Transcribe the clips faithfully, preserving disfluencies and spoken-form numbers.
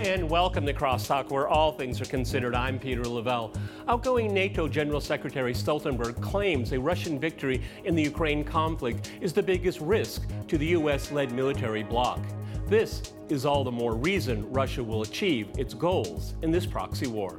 and welcome to Crosstalk, where all things are considered. I'm Peter Lavelle. Outgoing NATO General Secretary Stoltenberg claims a Russian victory in the Ukraine conflict is the biggest risk to the U S-led military bloc. This is all the more reason Russia will achieve its goals in this proxy war.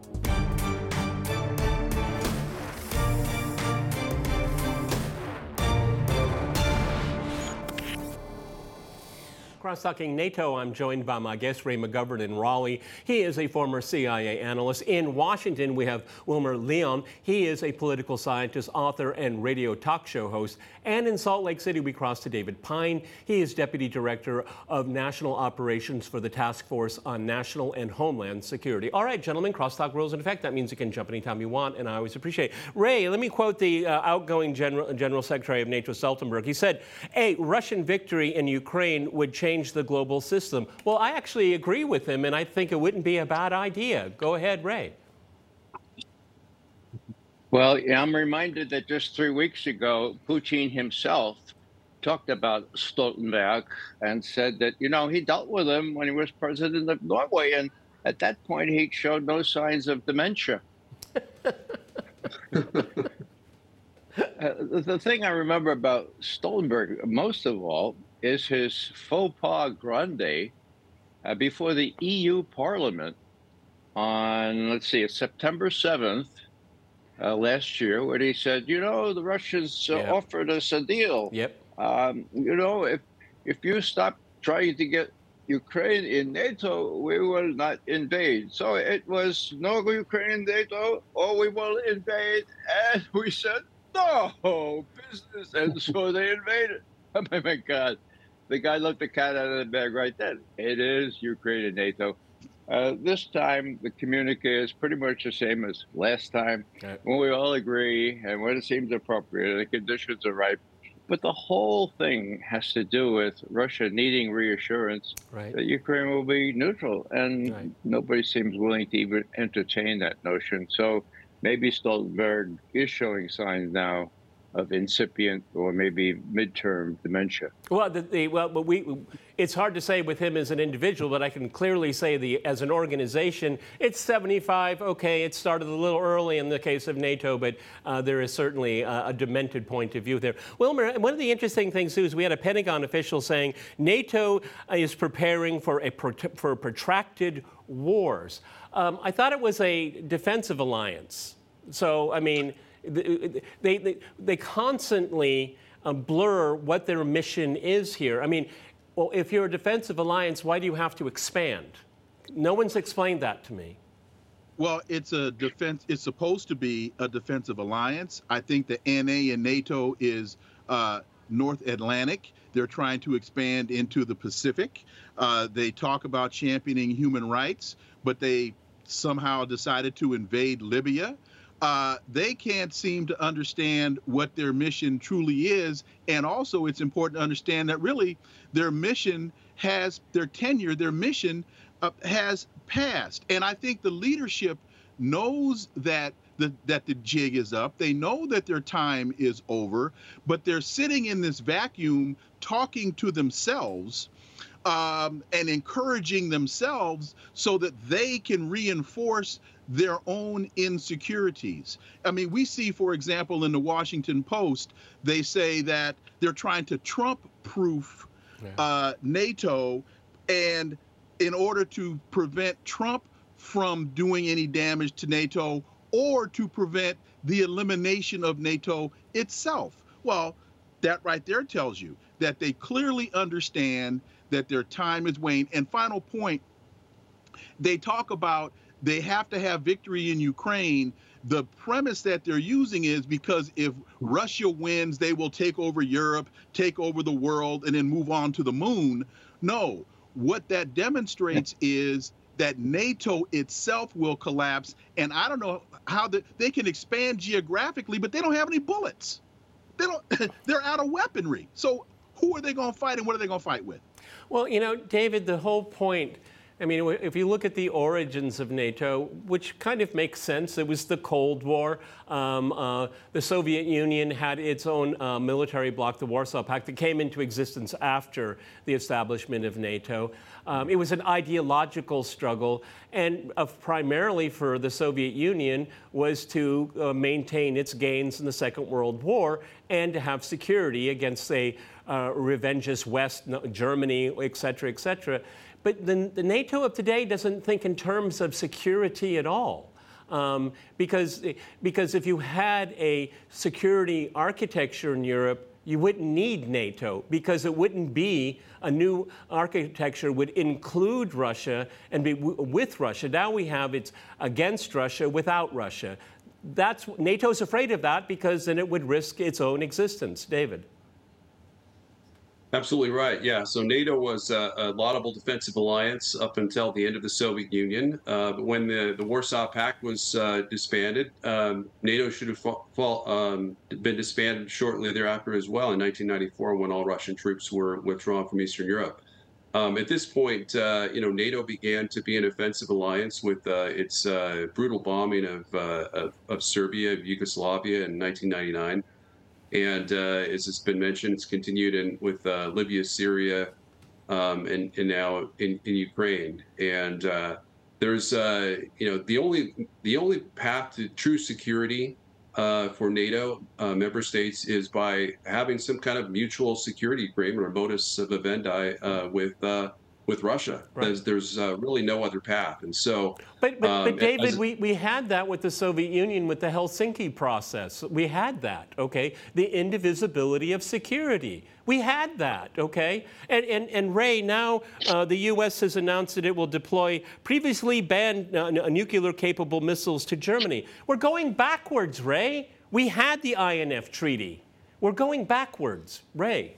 Cross-talking NATO, I'm joined by my guest, Ray McGovern in Raleigh. He is a former C I A analyst. In Washington, we have Wilmer Leon. He is a political scientist, author, and radio talk show host. And in Salt Lake City, we cross to David Pine. He is Deputy Director of National Operations for the Task Force on National and Homeland Security. All right, gentlemen, Crosstalk rules in effect. That means you can jump anytime you want, and I always appreciate it. Ray, let me quote the uh, outgoing General, General Secretary of NATO, Stoltenberg. He said, a Russian victory in Ukraine would change the global system. Well, I actually agree with him, and I think it wouldn't be a bad idea. Go ahead, Ray. Well, I'm reminded that just three weeks ago, Putin himself talked about Stoltenberg and said that, you know, he dealt with him when he was president of Norway, and at that point, he showed no signs of dementia. uh, the thing I remember about Stoltenberg, most of all, is his faux pas grande uh, before the E U Parliament on, let's see, September seventh uh, last year, where he said, you know, the Russians uh, yep. offered us a deal. Yep. Um, you know, if if you stop trying to get Ukraine in NATO, we will not invade. So it was no Ukraine in NATO, or we will invade. And we said, no, business. And so they invaded. Oh, my God. The guy let the cat out of the bag right then. It is Ukraine and NATO. Uh, this time, the communique is pretty much the same as last time, okay, when we all agree and when it seems appropriate, the conditions are right. But the whole thing has to do with Russia needing reassurance right. that Ukraine will be neutral. And right. nobody seems willing to even entertain that notion. So maybe Stoltenberg is showing signs now of incipient or maybe midterm dementia. Well, the, the, well, but we, it's hard to say with him as an individual, but I can clearly say the as an organization, it's seventy-five. Okay, it started a little early in the case of NATO, but uh, there is certainly a, a demented point of view there. Wilmer, one of the interesting things too is we had a Pentagon official saying NATO is preparing for a for protracted wars. Um, I thought it was a defensive alliance. So, I mean, They, they, they constantly uh, blur what their mission is here. I mean, well, if you're a defensive alliance, why do you have to expand? No one's explained that to me. Well, it's a defense. It's supposed to be a defensive alliance. I think the N A and NATO is uh, North Atlantic. They're trying to expand into the Pacific. Uh, they talk about championing human rights, but they somehow decided to invade Libya. Uh, they can't seem to understand what their mission truly is. And also, it's important to understand that really their mission has, their tenure, their mission uh, has passed. And I think the leadership knows that the, that the jig is up. They know that their time is over, but they're sitting in this vacuum talking to themselves um, and encouraging themselves so that they can reinforce their own insecurities. I mean, we see, for example, in the Washington Post, they say that they're trying to Trump-proof yeah. uh, NATO, and in order to prevent Trump from doing any damage to NATO or to prevent the elimination of NATO itself. Well, that right there tells you that they clearly understand that their time is waning. And final point, they talk about they have to have victory in Ukraine. The premise that they're using is because if Russia wins, they will take over Europe, take over the world, and then move on to the moon. No, what that demonstrates is that NATO itself will collapse. And I don't know how the, they can expand geographically, but they don't have any bullets. They don't, they're out of weaponry. So who are they going to fight and what are they going to fight with? Well, you know, David, the whole point I mean, if you look at the origins of NATO, which kind of makes sense, it was the Cold War. Um, uh, the Soviet Union had its own uh, military bloc, the Warsaw Pact, that came into existence after the establishment of NATO. Um, it was an ideological struggle, and uh, primarily for the Soviet Union was to uh, maintain its gains in the Second World War and to have security against, say, uh, revengeous West, Germany, et cetera, et cetera. But the, the NATO of today doesn't think in terms of security at all. Um, because, because if you had a security architecture in Europe, you wouldn't need NATO, because it wouldn't be a new architecture would include Russia and be w- with Russia. Now we have it's against Russia without Russia. That's NATO's afraid of that because then it would risk its own existence. David. Absolutely right. Yeah. So NATO was a, a laudable defensive alliance up until the end of the Soviet Union. Uh, but when the, the Warsaw Pact was uh, disbanded, um, NATO should have fall, fall, um, been disbanded shortly thereafter as well in nineteen ninety-four, when all Russian troops were withdrawn from Eastern Europe. Um, at this point, uh, you know, NATO began to be an offensive alliance with uh, its uh, brutal bombing of, uh, of of Serbia, of Yugoslavia in nineteen ninety-nine. And uh, as it's been mentioned, it's continued in, with uh, Libya, Syria, um, and, and now in, in Ukraine. And uh, there's, uh, you know, the only the only path to true security uh, for NATO uh, member states is by having some kind of mutual security agreement or modus vivendi uh, with uh, with Russia. Right. There's, there's uh, really no other path. And so, but but, um, but David, as, we, we had that with the Soviet Union with the Helsinki process. We had that, okay? The indivisibility of security. We had that, okay? And and, and Ray, now uh, the U S has announced that it will deploy previously banned uh, nuclear-capable missiles to Germany. We're going backwards, Ray. We had the I N F treaty. We're going backwards, Ray.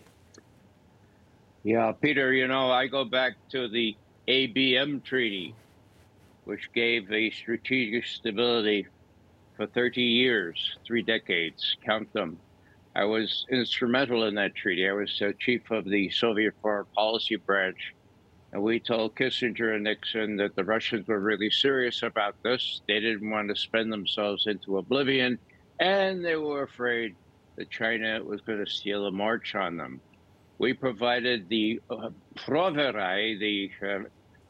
Yeah, Peter, you know, I go back to the A B M Treaty, which gave a strategic stability for thirty years, three decades, count them. I was instrumental in that treaty. I was uh, chief of the Soviet foreign policy branch, and we told Kissinger and Nixon that the Russians were really serious about this. They didn't want to spend themselves into oblivion, and they were afraid that China was going to steal a march on them. We provided the uh, proverai, the uh,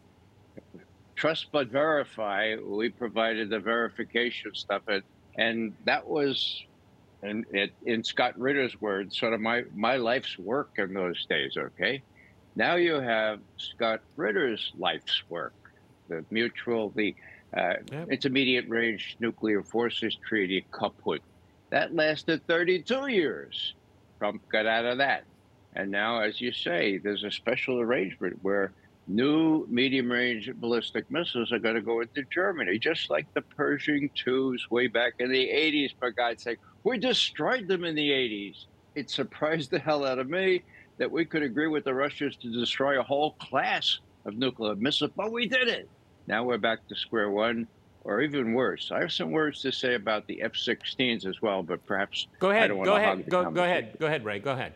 trust but verify. We provided the verification stuff, and, and that was, in, in Scott Ritter's words, sort of my, my life's work in those days, okay? Now you have Scott Ritter's life's work, the mutual, the uh, yep. Intermediate Range Nuclear Forces Treaty, Kaput. That lasted thirty-two years. Trump got out of that. And now, as you say, there's a special arrangement where new medium-range ballistic missiles are going to go into Germany, just like the Pershing twos way back in the eighties, for God's sake. We destroyed them in the eighties. It surprised the hell out of me that we could agree with the Russians to destroy a whole class of nuclear missiles, but we did it. Now we're back to square one, or even worse. I have some words to say about the F sixteens as well, but perhaps go ahead. I don't want go to ahead. Go, go ahead. Go ahead, Ray. Go ahead.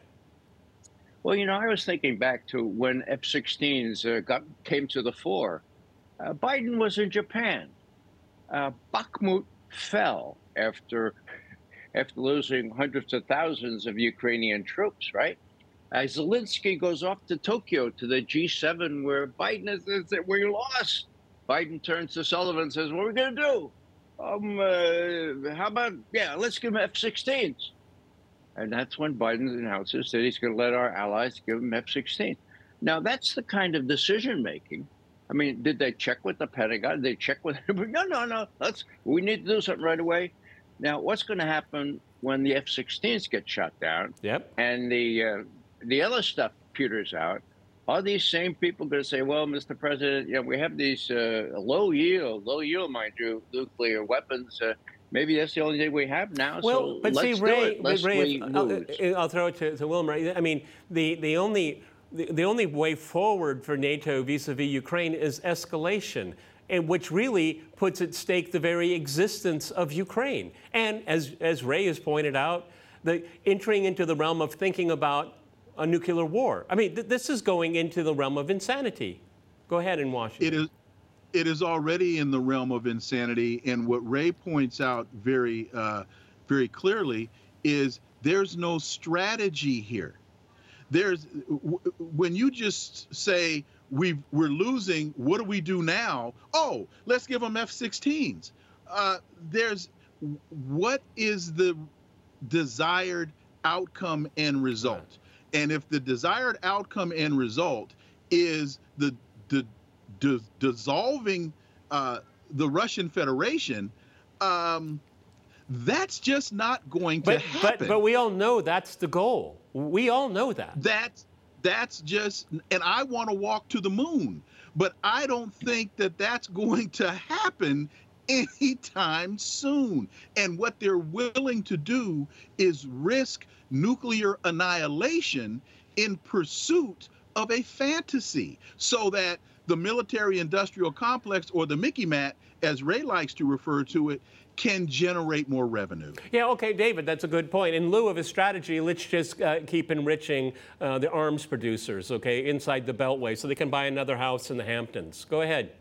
Well, you know, I was thinking back to when F sixteens uh, got came to the fore. Uh, Biden was in Japan. Uh, Bakhmut fell after after losing hundreds of thousands of Ukrainian troops, right? Uh, Zelensky goes off to Tokyo to the G seven where Biden is, is we lost. Biden turns to Sullivan and says, what are we going to do? Um, uh, how about, yeah, let's give him F sixteens. And that's when Biden announces that he's going to let our allies give him F sixteen. Now, that's the kind of decision-making. I mean, did they check with the Pentagon? Did they check with... No, no, no. Let's, we need to do something right away. Now, what's going to happen when the F sixteens get shot down yep. and the uh, the other stuff peters out? Are these same people going to say, well, Mister President, you know, we have these uh, low yield, low yield, mind you, nuclear weapons. Uh, maybe that's the only thing we have now. Well, so but let's see, do Ray, it. Let's Ray we I'll, lose. I'll throw it to, to Wilmer. I mean, the, the only the, the only way forward for NATO vis-a-vis Ukraine is escalation, and which really puts at stake the very existence of Ukraine. And as as Ray has pointed out, the entering into the realm of thinking about a nuclear war. I mean, th- this is going into the realm of insanity. Go ahead in Washington. It is it is already in the realm of insanity, and what Ray points out very uh, very clearly is there's no strategy here. There's when you just say we we're losing, what do we do now? Oh, let's give them F sixteens. Uh, there's what is the desired outcome and result? And if the desired outcome and result is the the, the dissolving uh, the Russian Federation, um, that's just not going but, to happen. But but we all know that's the goal. We all know that. That's that's just, and I want to walk to the moon, but I don't think that that's going to happen anytime soon. And what they're willing to do is risk nuclear annihilation in pursuit of a fantasy, so that the military-industrial complex, or the Mickey Mat, as Ray likes to refer to it, can generate more revenue. Yeah, okay, David, that's a good point. In lieu of a strategy, let's just uh, keep enriching uh, the arms producers, okay, inside the Beltway, so they can buy another house in the Hamptons. Go ahead.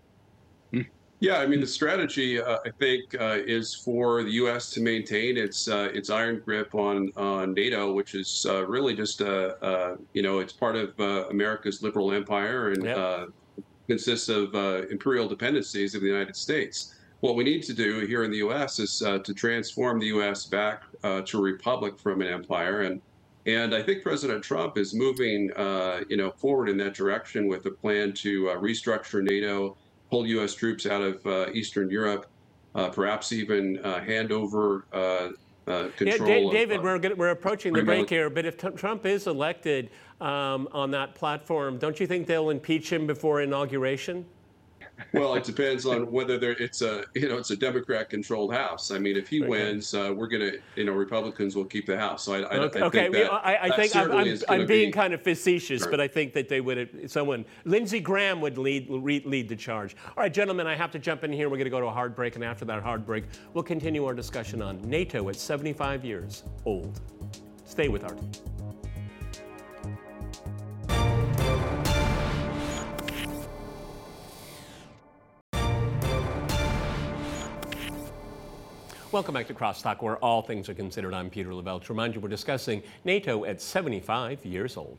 Yeah, I mean, the strategy, uh, I think, uh, is for the U S to maintain its uh, its iron grip on on NATO, which is uh, really just, uh, uh, you know, it's part of uh, America's liberal empire and Yep. uh, consists of uh, imperial dependencies of the United States. What we need to do here in the U S is uh, to transform the U S back uh, to a republic from an empire, and and I think President Trump is moving, uh, you know, forward in that direction with a plan to uh, restructure NATO, pull U S troops out of uh, Eastern Europe, uh, perhaps even uh, hand over uh, uh, control. Yeah, Da- of, David, uh, we're gonna, we're approaching the remote- break here, but if t- Trump is elected um, on that platform, don't you think they'll impeach him before inauguration? Well, it depends on whether there, it's a you know it's a Democrat-controlled House. I mean, if he Okay. wins, uh, we're gonna you know Republicans will keep the House. So I, I, Okay, I okay. think that, I, I that think I'm, certainly I'm, is gonna I'm being be- kind of facetious, Sure. but I think that they would, someone, Lindsey Graham would lead, lead lead the charge. All right, gentlemen, I have to jump in here. We're going to go to a hard break, and after that hard break, we'll continue our discussion on NATO at seventy-five years old. Stay with R T. Welcome back to Crosstalk, where all things are considered. I'm Peter Lavelle. To remind you, we're discussing NATO at seventy-five years old.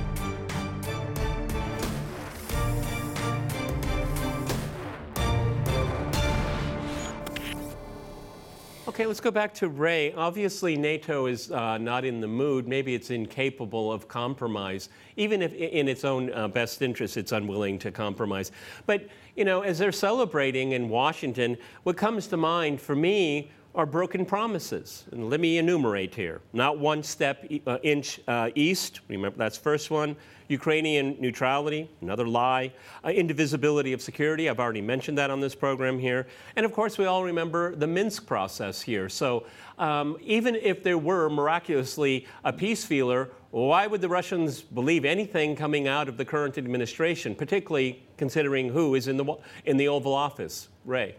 Okay, let's go back to Ray. Obviously, NATO is uh, not in the mood. Maybe it's incapable of compromise. Even if in its own uh, best interest, it's unwilling to compromise. But, you know, as they're celebrating in Washington, what comes to mind for me are broken promises. And let me enumerate here. Not one step e- uh, inch uh, east. Remember, that's first one. Ukrainian neutrality, another lie. Uh, indivisibility of security, I've already mentioned that on this program here. And of course, we all remember the Minsk process here. So um, even if there were miraculously a peace feeler, why would the Russians believe anything coming out of the current administration, particularly considering who is in the, in the Oval Office? Ray.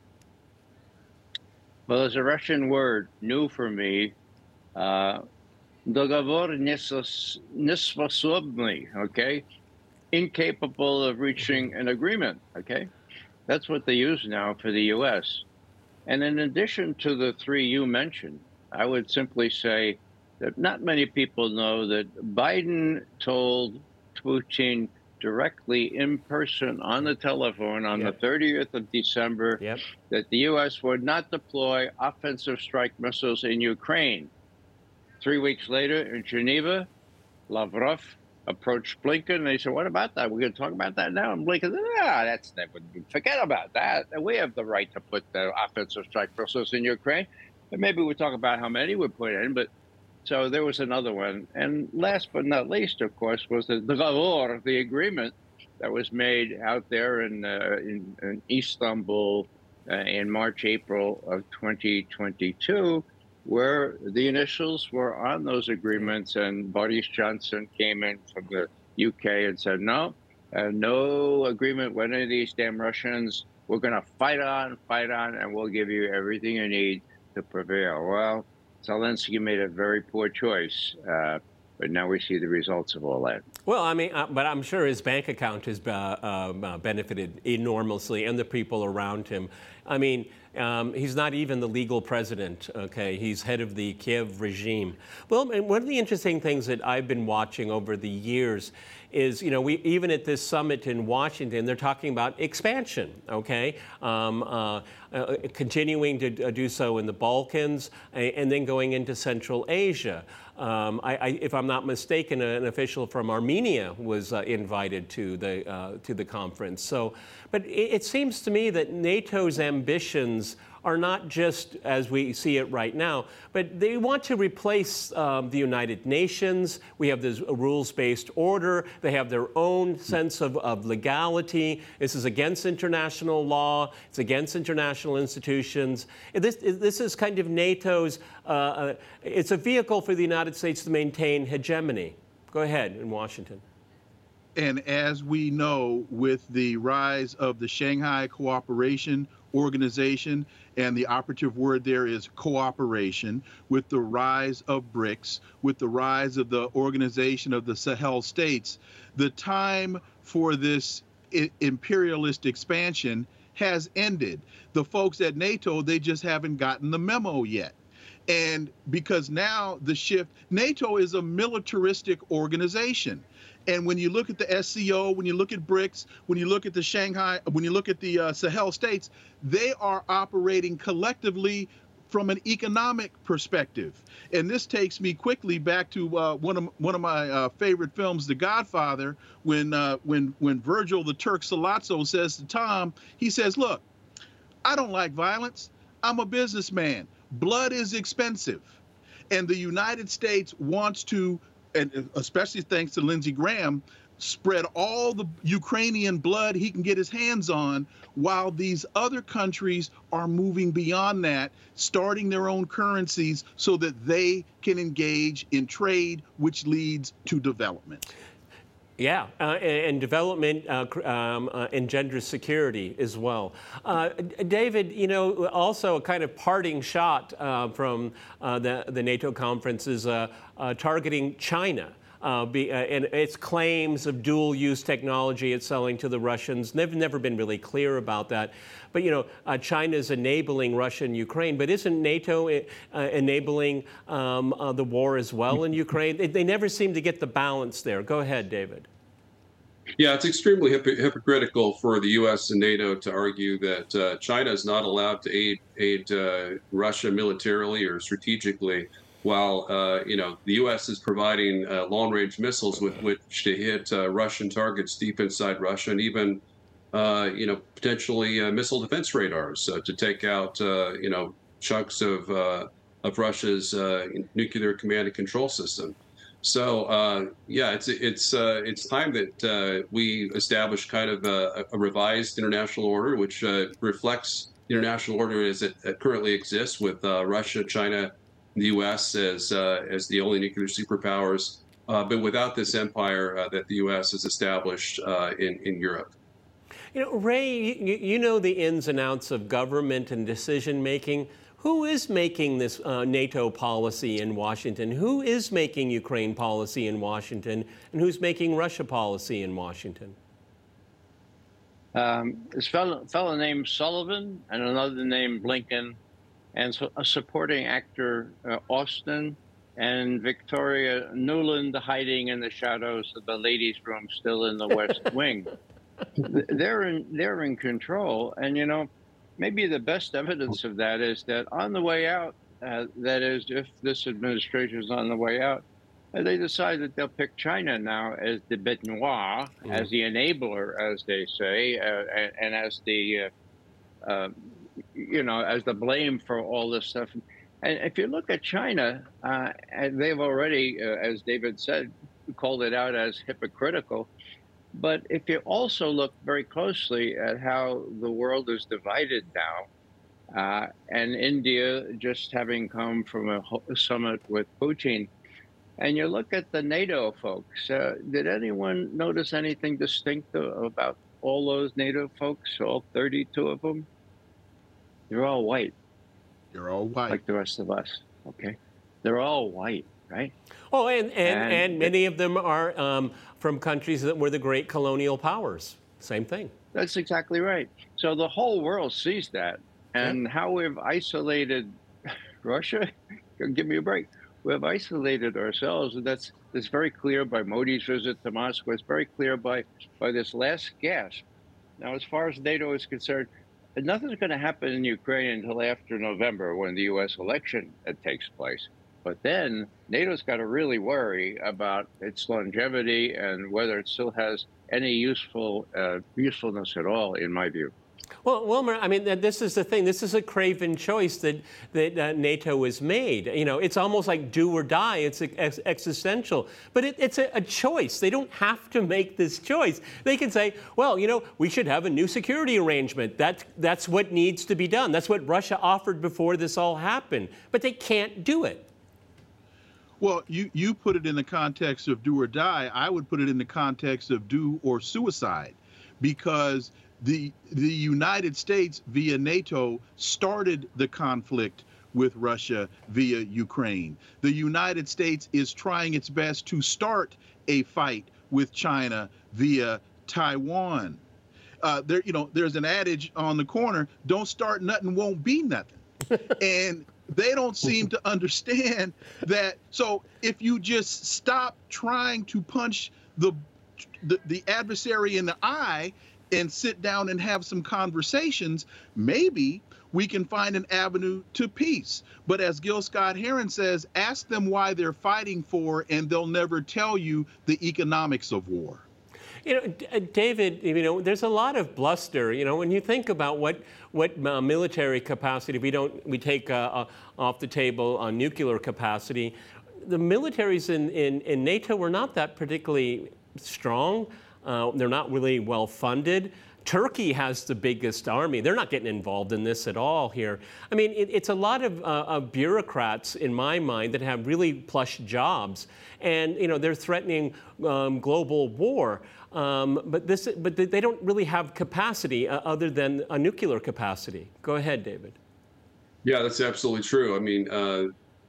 Well, there's a Russian word new for me. Uh, Договор неспособный, okay? Incapable of reaching an agreement, okay? That's what they use now for the U S. And in addition to the three you mentioned, I would simply say that not many people know that Biden told Putin directly in person on the telephone on Yep. the thirtieth of December Yep. that the U S would not deploy offensive strike missiles in Ukraine. Three weeks later in Geneva, Lavrov approached Blinken and they said, what about that? We're going to talk about that now? And Blinken said, ah, that's never, forget about that. We have the right to put the offensive strike missiles in Ukraine. And maybe we'll talk about how many we put in. But so there was another one. And last but not least, of course, was the Dogovor, the agreement that was made out there in, uh, in, in Istanbul uh, in March, April of twenty twenty-two, where the initials were on those agreements, and Boris Johnson came in from the U K and said, no, uh, no agreement with any of these damn Russians. We're going to fight on, fight on, and we'll give you everything you need to prevail. Well, Zelensky made a very poor choice. Uh, But now we see the results of all that. Well, I mean, uh, but I'm sure his bank account has uh, um, uh, benefited enormously, and the people around him. I mean, um, he's not even the legal president, okay? He's head of the Kiev regime. Well, and one of the interesting things that I've been watching over the years is, you know, we even at this summit in Washington, they're talking about expansion, okay? Um, uh, uh, continuing to do so in the Balkans, and then going into Central Asia. Um, I, I, if I'm not mistaken, an official from Armenia was uh, invited to the uh, to the conference. So, but it, it seems to me that NATO's ambitions are not just as we see it right now, but they want to replace um, the United Nations. We have this rules-based order. They have their own sense of, of legality. This is against international law. It's against international institutions. This, this is kind of NATO's, uh, uh, it's a vehicle for the United States to maintain hegemony. Go ahead, in Washington. And as we know, with the rise of the Shanghai Cooperation Organization, and the operative word there is cooperation, with the rise of BRICS, with the rise of the Organization of the Sahel States, the time for this I- imperialist expansion has ended. The folks at NATO, they just haven't gotten the memo yet. And because now the shift, NATO is a militaristic organization. And when you look at the S C O, when you look at BRICS, when you look at the Shanghai, when you look at the uh, Sahel states, they are operating collectively from an economic perspective. And this takes me quickly back to uh, one of one of my uh, favorite films, The Godfather, when uh, when when Virgil the Turk Sollozzo says to Tom, he says, "Look, I don't like violence. I'm a businessman. Blood is expensive, and the United States wants to." And especially thanks to Lindsey Graham, spread all the Ukrainian blood he can get his hands on, while these other countries are moving beyond that, starting their own currencies so that they can engage in trade, which leads to development. Yeah, uh, and, and development uh, um, uh, engenders security as well. Uh, David, you know, also a kind of parting shot uh, from uh, the, the NATO conference is uh, uh, targeting China. Uh, be, uh, and its claims of dual-use technology it's selling to the Russians. They've never been really clear about that. But, you know, uh, China is enabling Russia and Ukraine. But isn't NATO uh, enabling um, uh, the war as well in Ukraine? They, they never seem to get the balance there. Go ahead, David. Yeah, it's extremely hip- hypocritical for the U S and NATO to argue that uh, China is not allowed to aid, aid uh, Russia militarily or strategically, while uh, you know the U S is providing uh, long-range missiles with which to hit uh, Russian targets deep inside Russia, and even uh, you know potentially uh, missile defense radars uh, to take out uh, you know chunks of uh, of Russia's uh, nuclear command and control system. So uh, yeah, it's it's uh, it's time that uh, we establish kind of a, a revised international order, which uh, reflects the international order as it, it currently exists, with uh, Russia, China, the U S as uh, as the only nuclear superpowers, uh, but without this empire uh, that the U S has established uh, in in Europe. You know, Ray, you, you know the ins and outs of government and decision making. Who is making this uh, NATO policy in Washington? Who is making Ukraine policy in Washington? And who's making Russia policy in Washington? Um, this fellow, fellow named Sullivan and another named Blinken, and so a supporting actor, uh, Austin, and Victoria Nuland hiding in the shadows of the ladies' room still in the West Wing. They're in, they're in control. And, you know, maybe the best evidence of that is that on the way out, uh, that is, if this administration is on the way out, uh, they decide that they'll pick China now as the bête noire, mm. as the enabler, as they say, uh, and, and as the, uh, uh, you know, as the blame for all this stuff. And if you look at China, uh, and they've already, uh, as David said, called it out as hypocritical. But if you also look very closely at how the world is divided now, uh, and India just having come from a summit with Putin, and you look at the NATO folks, uh, did anyone notice anything distinct about all those NATO folks, all thirty-two of them? They're all white. They're all white. Like the rest of us, okay? They're all white. right? Oh, and, and, And and many of them are um, from countries that were the great colonial powers. Same thing. That's exactly right. So the whole world sees that. And how we've isolated Russia, give me a break. We've isolated ourselves, and that's that's very clear by Modi's visit to Moscow. It's very clear by by this last gasp. Now, as far as NATO is concerned, nothing's going to happen in Ukraine until after November, when the U S election uh, takes place. But then NATO's got to really worry about its longevity and whether it still has any useful uh, usefulness at all, in my view. Well, Wilmer, I mean, this is the thing. This is a craven choice that that uh, NATO has made. You know, it's almost like do or die. It's ex- existential, but it, it's a, a choice. They don't have to make this choice. They can say, well, you know, we should have a new security arrangement. That that's what needs to be done. That's what Russia offered before this all happened. But they can't do it. Well, you, you put it in the context of do or die. I would put it in the context of do or suicide, because the the United States via NATO started the conflict with Russia via Ukraine. The United States is trying its best to start a fight with China via Taiwan. Uh, there, you know, there's an adage on the corner: "Don't start nothing, won't be nothing," and they don't seem to understand that. So if you just stop trying to punch the, the the adversary in the eye and sit down and have some conversations, maybe we can find an avenue to peace. But as Gil Scott-Heron says, ask them why they're fighting for, and they'll never tell you the economics of war. You know, David, you know, there's a lot of bluster. You know, when you think about what what uh, military capacity, we don't we take uh, uh, off the table on nuclear capacity, the militaries in, in, in NATO were not that particularly strong. Uh, they're not really well funded. Turkey has the biggest army. They're not getting involved in this at all here. I mean, it, it's a lot of, uh, of bureaucrats, in my mind, that have really plush jobs, and you know they're threatening um, global war. Um, but this, but they don't really have capacity uh, other than a nuclear capacity. Go ahead, David. Yeah, that's absolutely true. I mean, uh,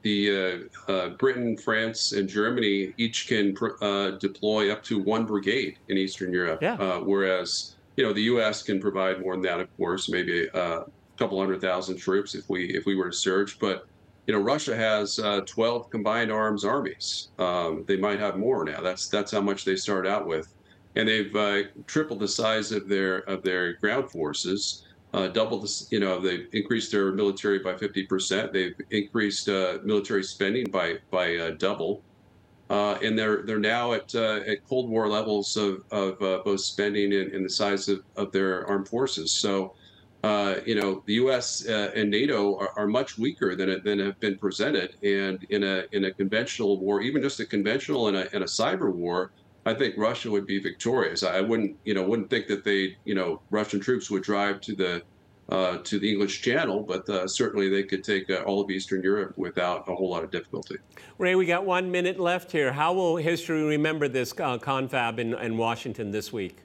the uh, uh, Britain, France, and Germany each can pr- uh, deploy up to one brigade in Eastern Europe, Yeah. uh, whereas you know the U S can provide more than that, of course, maybe a couple hundred thousand troops if we if we were to surge. But you know, Russia has uh, twelve combined arms armies. Um, they might have more now. That's that's how much they start out with, and they've uh, tripled the size of their of their ground forces. Uh, double this, you know, they've increased their military by fifty percent. They've increased uh, military spending by by uh, double, uh, and they're they're now at uh, at Cold War levels of of uh, both spending and, and the size of, of their armed forces. So, uh, you know, the U S uh, and NATO are, are much weaker than than have been presented. And in a in a conventional war, even just a conventional and a and a cyber war, I think Russia would be victorious. I wouldn't, you know, wouldn't think that they, you know, Russian troops would drive to the uh, to the English Channel, but uh, certainly they could take uh, all of Eastern Europe without a whole lot of difficulty. Ray, we got one minute left here. How will history remember this uh, confab in, in Washington this week?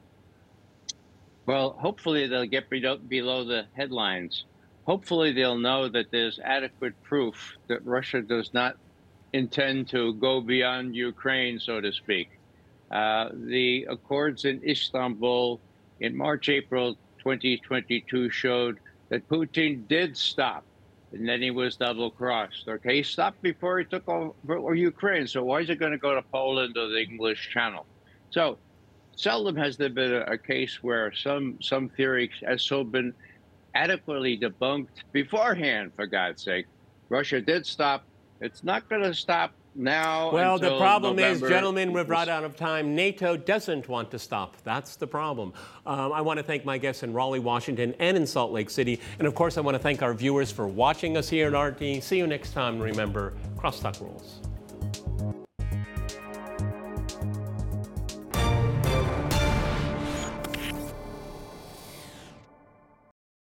Well, hopefully they'll get below, below the headlines. Hopefully they'll know that there's adequate proof that Russia does not intend to go beyond Ukraine, so to speak. Uh, the accords in Istanbul in March, April twenty twenty-two showed that Putin did stop, and then he was double-crossed. Okay, he stopped before he took over Ukraine, so why is he going to go to Poland or the English Channel? So seldom has there been a, a case where some some theory has so been adequately debunked beforehand, for God's sake. Russia did stop. It's not going to stop now. Well, the problem November. is, gentlemen, we've run out of time. NATO doesn't want to stop. That's the problem. Um, I want to thank my guests in Raleigh, Washington, and in Salt Lake City. And of course, I want to thank our viewers for watching us here at R T. See you next time. Remember, crosstalk rules.